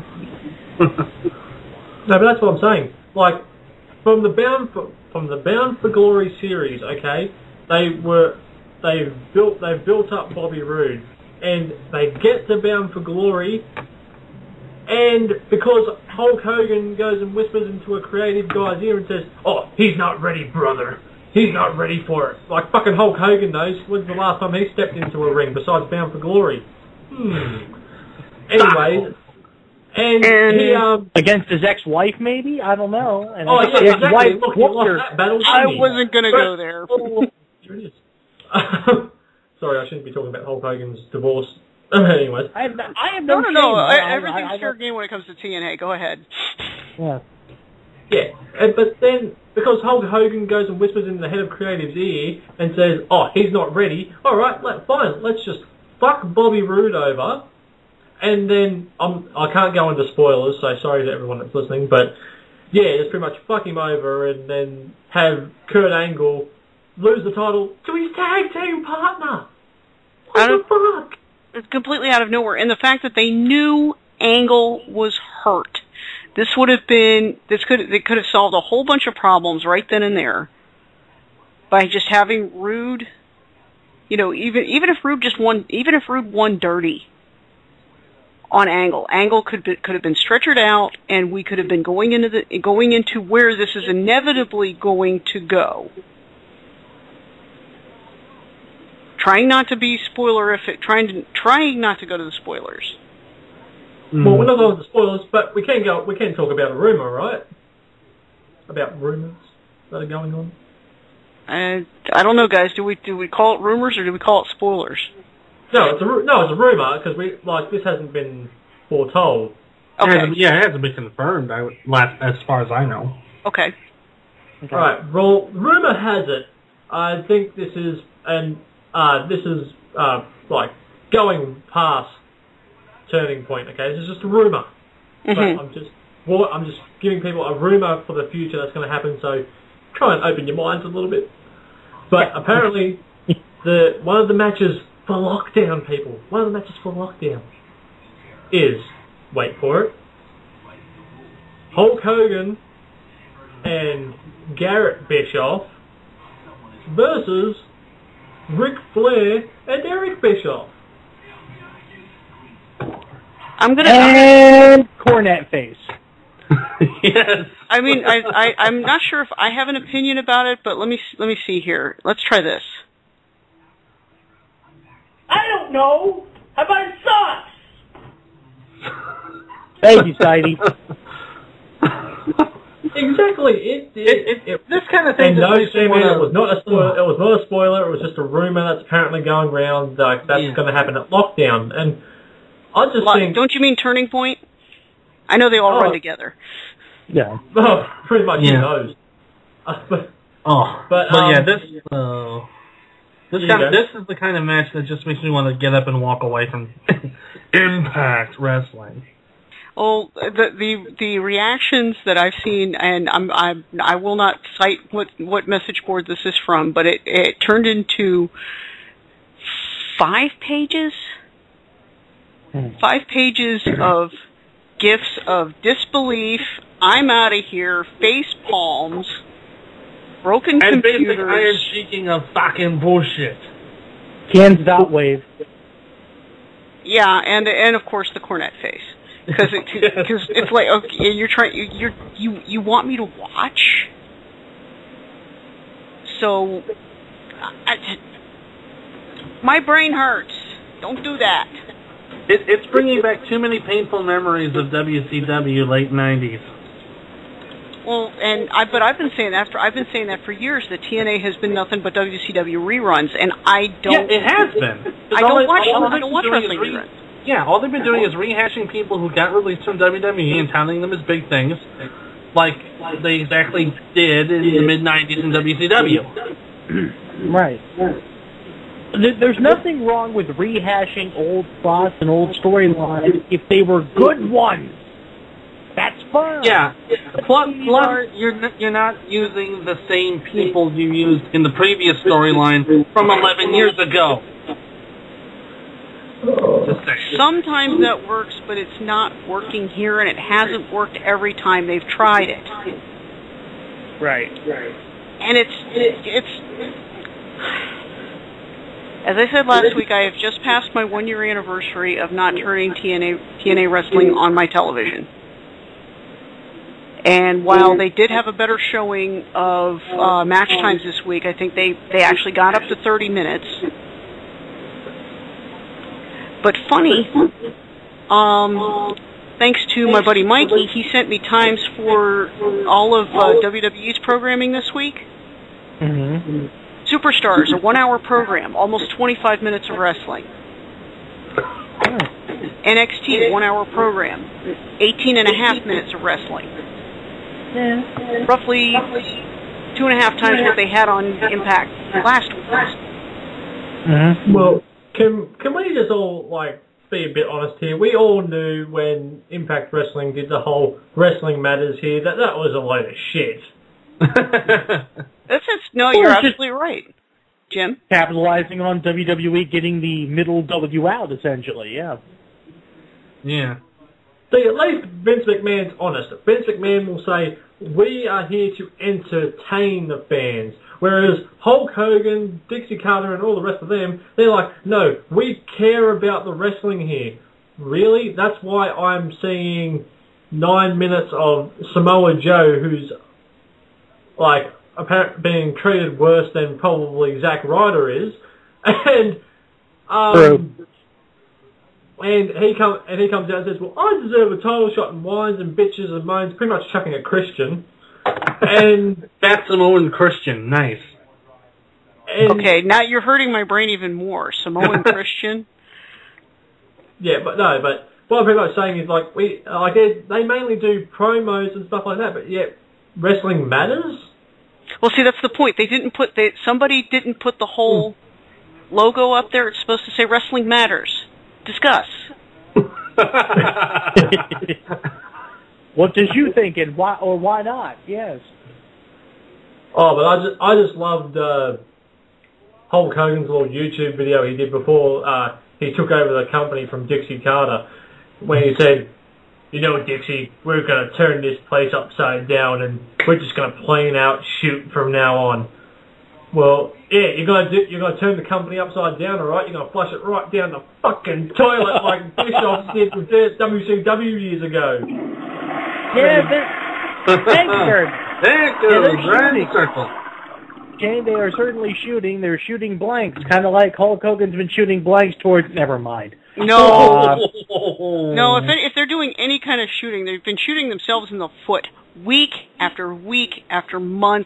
No, but that's what I'm saying. Like, from the Bound for Glory series, okay, they've built up Bobby Roode, and they get to Bound for Glory, and because Hulk Hogan goes and whispers into a creative guy's ear and says, "Oh, he's not ready, brother. He's not ready for it." Like fucking Hulk Hogan knows. When's the last time he stepped into a ring besides Bound for Glory? Anyways, and he against his ex-wife, maybe? I don't know. And yeah, exactly. Look, he lost that battle. I wasn't going to go there. Here it is. Sorry, I shouldn't be talking about Hulk Hogan's divorce. Anyways, I have no shame. Everything's fair game when it comes to TNA. Go ahead. Yeah. Yeah, but then because Hulk Hogan goes and whispers in the head of Creative's ear and says, "Oh, he's not ready." All right, fine. Let's just fuck Bobby Roode over, and then I can't go into spoilers, so sorry to everyone that's listening. But yeah, just pretty much fuck him over, and then have Kurt Angle lose the title to his tag team partner. What the fuck? It's completely out of nowhere. And the fact that they knew Angle was hurt. They could have solved a whole bunch of problems right then and there by just having Roode, even if Roode won dirty on Angle. Angle could have been stretchered out, and we could have been going into where this is inevitably going to go. Trying not to be spoilerific, trying not to go to the spoilers. Well, we're not going to the spoilers, but we can talk about a rumor, right? About rumors that are going on. I don't know, guys. Do we call it rumors or do we call it spoilers? No, it's a rumor because this hasn't been foretold. Okay. It hasn't been confirmed. As far as I know. Okay. Right. Well, rumor has it. I think this is going past turning point. Okay, this is just a rumor. Mm-hmm. But I'm just giving people a rumor for the future that's going to happen. So try and open your minds a little bit. But apparently, one of the matches for Lockdown, people. One of the matches for Lockdown is, wait for it, Hulk Hogan and Garrett Bischoff versus Ric Flair and Eric Bischoff. And Cornette face. Yes. I mean, I'm not sure if I have an opinion about it, but let me see here. Let's try this. I don't know. How about it sucks? Thank you, Sidey. Exactly. This kind of thing. And no, Stephen, it was not a spoiler. It was not a spoiler. It was just a rumor that's apparently going around. That's going to happen at Lockdown, and I just think. Don't you mean Turning Point? I know they all run together. Yeah. Oh, pretty much. Who knows? This is the kind of match that just makes me want to get up and walk away from Impact Wrestling. Well, the reactions that I've seen, and I will not cite what message board this is from, but it turned into 5 pages. 5 pages of gifs of disbelief, I'm out of here, face palms, broken and computers. basic iron sheeting of fucking bullshit. Cans.wave. Yeah, and of course the cornet face. Because it's like, okay, you want me to watch? So, my brain hurts. Don't do that. It's bringing back too many painful memories of WCW late 90s. Well, but I've been saying that for years. That TNA has been nothing but WCW reruns, and I don't. Yeah, it has been. I don't watch wrestling reruns. Yeah, all they've been doing is rehashing people who got released from WWE and touting them as big things, like they exactly did in the mid '90s in WCW. Right. There's nothing wrong with rehashing old plots and old storylines if they were good ones. That's fine. Yeah. Plus you're not using the same people you used in the previous storyline from 11 years ago. Sometimes that works, but it's not working here, and it hasn't worked every time they've tried it. Right. And it's. As I said last week, I have just passed my 1-year anniversary of not turning TNA wrestling on my television. And while they did have a better showing of match times this week, I think they actually got up to 30 minutes. But funny, thanks to my buddy Mikey, he sent me times for all of WWE's programming this week. Mm-hmm. Superstars, a 1-hour program, almost 25 minutes of wrestling. NXT, 1-hour program, 18 and a half minutes of wrestling. Roughly 2.5 times what they had on Impact last week. Mm-hmm. Well, can we just all be a bit honest here? We all knew when Impact Wrestling did the whole Wrestling Matters here that was a load of shit. No, you're absolutely right, Jim. Capitalizing on WWE getting the middle W out, essentially, yeah. Yeah. See, at least Vince McMahon's honest. Vince McMahon will say, we are here to entertain the fans. Whereas Hulk Hogan, Dixie Carter, and all the rest of them, they're like, no, we care about the wrestling here. Really? That's why I'm seeing 9 minutes of Samoa Joe, who's apparently being treated worse than probably Zack Ryder is, and he comes out and says, well, I deserve a title shot, and whines and bitches and moans, pretty much chucking at Christian. And that's Samoan Christian, nice. Okay, now you're hurting my brain even more. Samoan Christian. Yeah, but what I'm pretty much saying is they mainly do promos and stuff like that, but yet wrestling matters. Well, see, that's the point. Somebody didn't put the whole logo up there. It's supposed to say "Wrestling Matters." Discuss. What did you think, and why or why not? Yes. Oh, but I just loved Hulk Hogan's little YouTube video he did before he took over the company from Dixie Carter, when he said, you know, Dixie, we're going to turn this place upside down and we're just going to plain out shoot from now on. Well, yeah, you're going to turn the company upside down, all right? You're going to flush it right down the fucking toilet like Bischoff did with WCW years ago. Yeah, thanks, Kurt. Okay, they are certainly shooting. They're shooting blanks, kind of like Hulk Hogan's been shooting blanks towards. Never mind. No, no. If they're doing any kind of shooting, they've been shooting themselves in the foot week after week after month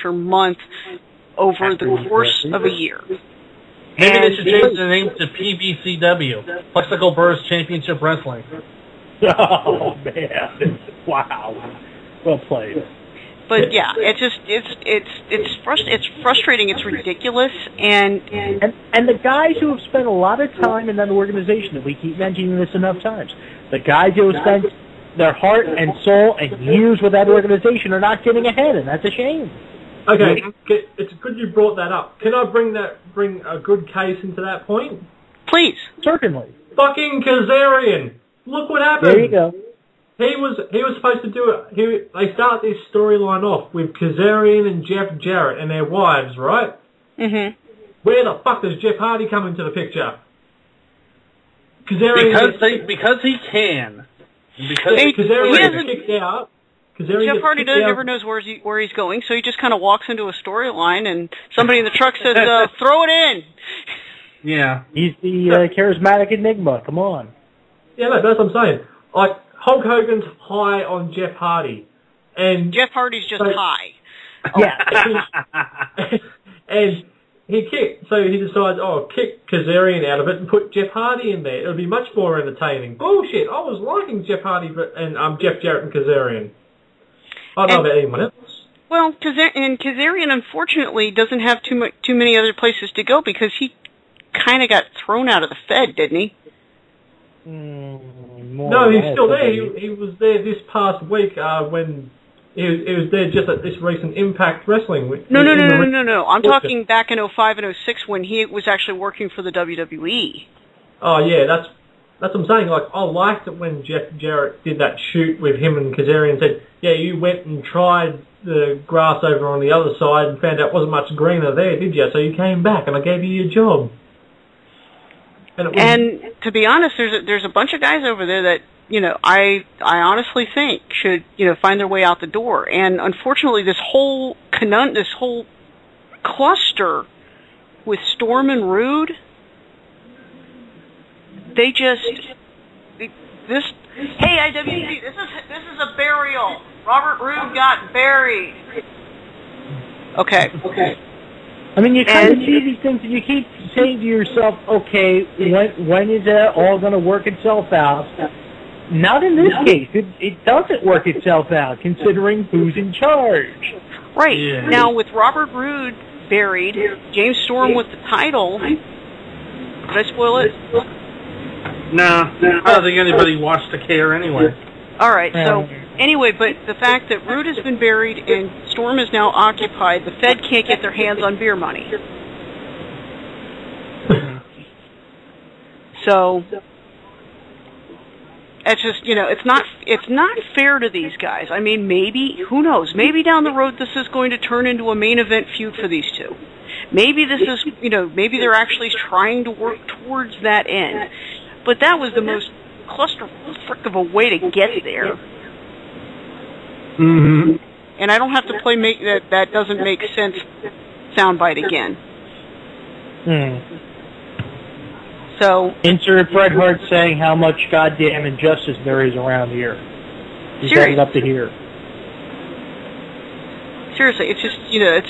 over the course of a year. Maybe they should change the name to PBCW, Plexical Burst Championship Wrestling. Oh man! Wow. Well played. But yeah, it's frustrating. It's ridiculous, and the guys who have spent a lot of time in that organization, that we keep mentioning this enough times, the guys who have spent their heart and soul and years with that organization are not getting ahead, and that's a shame. Okay, it's good you brought that up. Can I bring a good case into that point? Please. Certainly. Fucking Kazarian. Look what happened. There you go. He was supposed to do it. They start this storyline off with Kazarian and Jeff Jarrett and their wives, right? Mm-hmm. Where the fuck does Jeff Hardy come into the picture? Kazarian because he can. Because Kazarian gets kicked out. Jeff Hardy never knows where he's going, so he just kind of walks into a storyline, and somebody in the truck says, "Throw it in." Yeah, he's the charismatic enigma. Come on. Yeah, no, that's what I'm saying. Like Hulk Hogan's high on Jeff Hardy, and Jeff Hardy's just high. Yeah, and he decides, kick Kazarian out of it and put Jeff Hardy in there. It'll be much more entertaining. Bullshit. I was liking Jeff Hardy and Jeff Jarrett and Kazarian. I don't know about anyone else. Well, Kazarian unfortunately doesn't have too many other places to go because he kind of got thrown out of the Fed, didn't he? No, he's still there. He was there this past week when he was there just at this recent Impact Wrestling. No. I'm talking back in 05 and 06 when he was actually working for the WWE. Oh yeah, that's what I'm saying. Like I liked it when Jeff Jarrett did that shoot with him and Kazarian and said, "Yeah, you went and tried the grass over on the other side and found out it wasn't much greener there, did you? So you came back and I gave you your job." And to be honest, there's a bunch of guys over there that I honestly think should find their way out the door. And unfortunately, this whole cluster with Storm and Rude, they just this. Hey, IWC, this is a burial. Robert Roode got buried. Okay. I mean, you kind of see these things and you keep saying to yourself, okay, when is that all going to work itself out? Not in this case. It doesn't work itself out, considering who's in charge. Right. Yeah. Now, with Robert Roode buried, James Storm with the title, did I spoil it? No, I don't think anybody watched to care anyway. All right, so anyway, but the fact that Roode has been buried and Storm is now occupied, the Fed can't get their hands on beer money. So it's just, it's not fair to these guys. I mean, maybe, who knows, maybe down the road this is going to turn into a main event feud for these two. Maybe this is, maybe they're actually trying to work towards that end. But that was the most clusterfuck of a way to get there. Mm-hmm. And I don't have to play that doesn't make sense soundbite again. So insert Bret Hart saying how much goddamn injustice there is around here. He's got it up to here. Seriously, it's just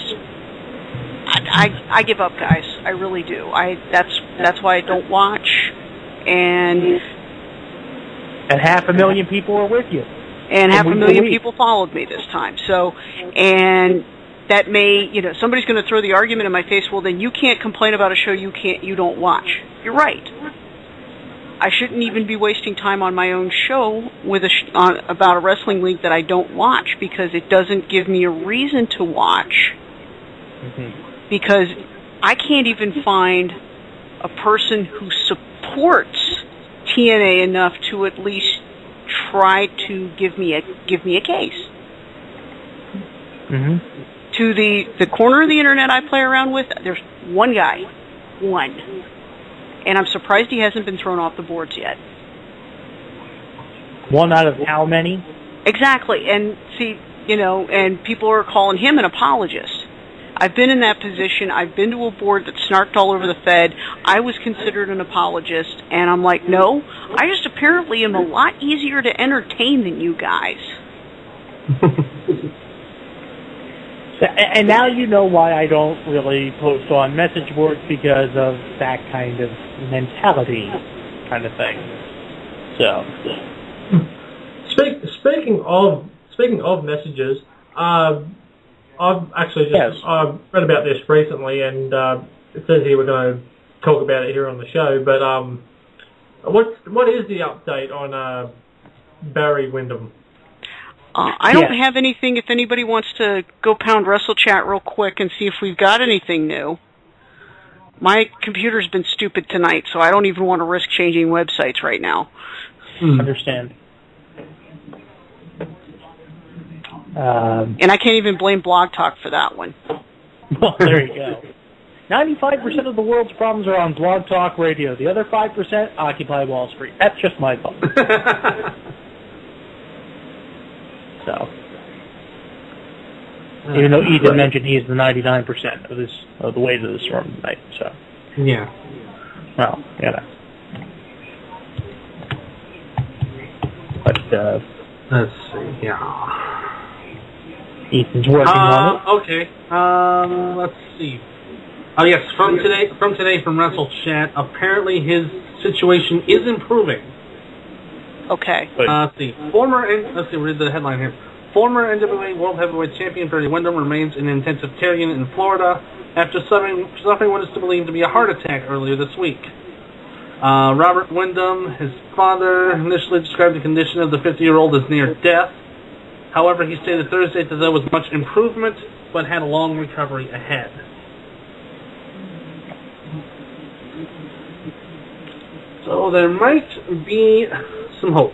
I give up, guys. I really do. That's why I don't watch. And 500,000 people are with you. And 500,000 people followed me this time. So, and that may, somebody's going to throw the argument in my face, well, then you can't complain about a show you don't watch. You're right. I shouldn't even be wasting time on my own show with about a wrestling league that I don't watch because it doesn't give me a reason to watch. Mm-hmm. Because I can't even find a person who supports TNA enough to at least try to give me a case. Mm-hmm. To the corner of the internet I play around with, there's one guy. One. And I'm surprised he hasn't been thrown off the boards yet. One out of how many? Exactly. And see, and people are calling him an apologist. I've been in that position. I've been to a board that snarked all over the Fed. I was considered an apologist, and I'm like, no, I just apparently am a lot easier to entertain than you guys. And now you know why I don't really post on message boards, because of that kind of mentality kind of thing. So, speaking of messages, I've actually just read about this recently, and it says here we're going to talk about it here on the show. But what is the update on Barry Windham. I don't have anything. If anybody wants to go pound WrestleChat real quick and see if we've got anything new. My computer's been stupid tonight, so I don't even want to risk changing websites right now. Understand. And I can't even blame Blog Talk for that one. Well, there you go. 95% of the world's problems are on Blog Talk Radio. The other 5% occupy Wall Street. That's just my fault. So, even though Ethan mentioned he is the 99% of the weight of the storm tonight. So, yeah. Well, But let's see. Yeah. Ethan's working on it. Okay. Let's see. Oh yes, from today from WrestleChat. Apparently his situation is improving. Okay. Let's see. Let's see. Read the headline here. Former NWA World Heavyweight Champion Barry Windham remains in intensive care unit in Florida after suffering what is believed to be a heart attack earlier this week. Robert Windham, his father, initially described the condition of the 50-year-old as near death. However, he stated Thursday that there was much improvement, but had a long recovery ahead. So there might be some hope.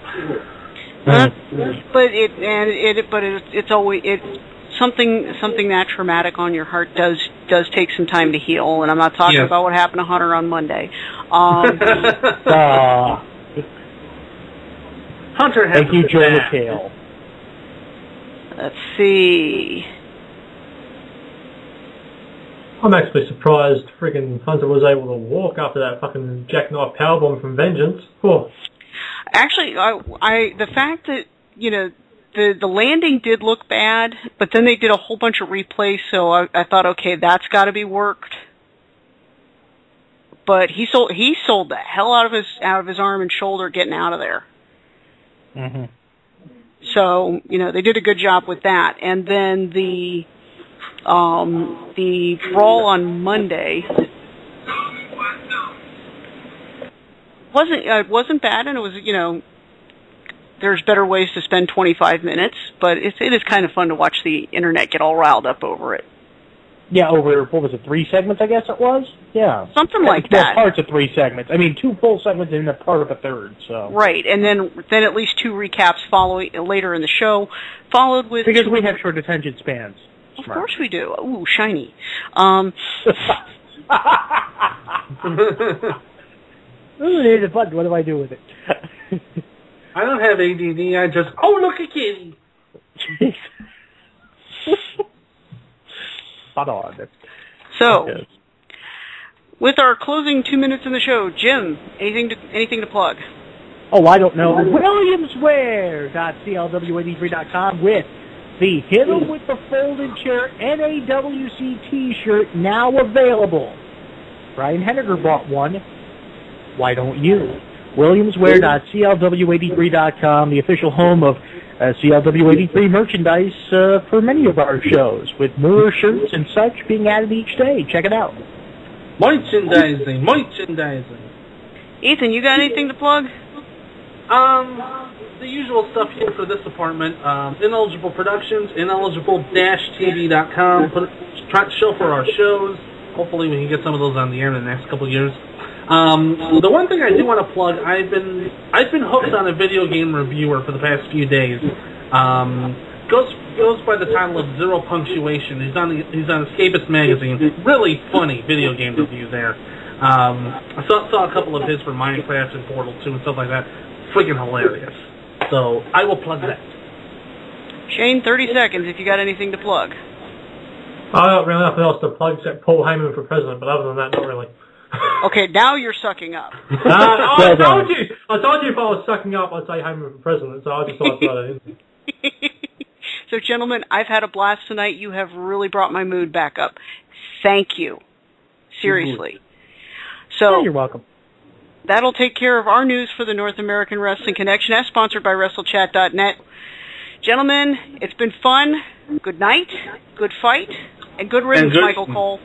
It's always something that traumatic on your heart does take some time to heal, and I'm not talking about what happened to Hunter on Monday. Hunter has Thank you, Joe McHale. Let's see. I'm actually surprised friggin' Hunter was able to walk after that fucking jackknife powerbomb from Vengeance. Oh. Actually, the fact that, the landing did look bad, but then they did a whole bunch of replays, so I thought, okay, that's got to be worked. But he sold the hell out of his arm and shoulder getting out of there. Mm-hmm. So, they did a good job with that. And then the brawl on Monday wasn't bad, and it was, there's better ways to spend 25 minutes, but it is kind of fun to watch the internet get all riled up over it. Yeah, over, what was it, 3 segments, I guess it was? Yeah. Something like that. Parts of 3 segments. I mean, 2 full segments and a part of a third, so. Right, and then at least 2 recaps following later in the show, followed with... Because we have short attention spans. Of course we do. Ooh, shiny. Ooh, there's a button. What do I do with it? I don't have ADD. I just, look at kitty. Spot on. So, with our closing 2 minutes in the show, Jim, anything to plug? Oh, I don't know. Williamswear.clw83.com with the Hit 'em with the Folded Chair NAWC T-shirt now available. Brian Henniger bought one. Why don't you? Williamswear.clw83.com, the official home of CLW83 merchandise for many of our shows, with more shirts and such being added each day. Check it out. Merchandising. Ethan, you got anything to plug? The usual stuff here for this department. Ineligible Productions, ineligible-tv.com. Try to show for our shows. Hopefully we can get some of those on the air in the next couple of years. The one thing I do want to plug, I've been hooked on a video game reviewer for the past few days. Goes by the title of Zero Punctuation. He's on Escapist Magazine. Really funny video game review there. I saw a couple of his for Minecraft and Portal 2 and stuff like that. Freaking hilarious. So I will plug that. Shane, 30 seconds if you got anything to plug. I don't really have nothing else to plug except Paul Heyman for president, but other than that, not really. Okay, now you're sucking up. I told you if I was sucking up, I'd say Heyman for president, so I just thought I'd throw that in. So, gentlemen, I've had a blast tonight. You have really brought my mood back up. Thank you. Seriously. So, you're welcome. That'll take care of our news for the North American Wrestling Connection, as sponsored by WrestleChat.net. Gentlemen, it's been fun. Good night, good fight, and good riddance, Michael Cole.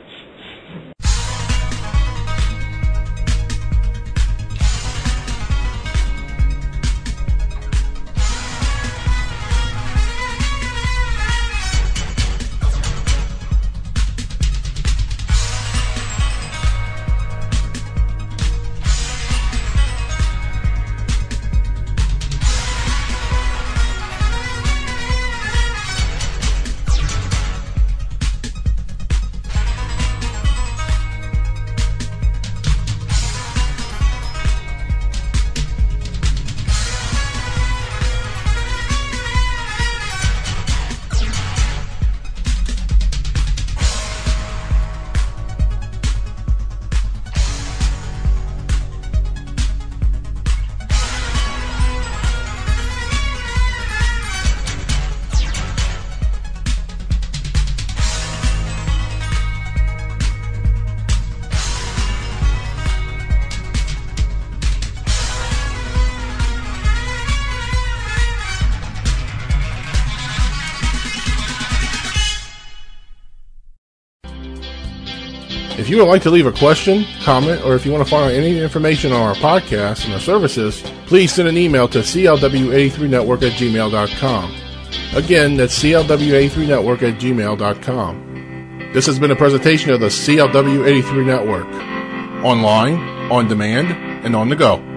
you would like to leave a question, comment, or if you want to find out any information on our podcast and our services, please send an email to clw83network@gmail.com. Again, that's clw83network@gmail.com. This has been a presentation of the CLW83 Network. Online, on demand, and on the go.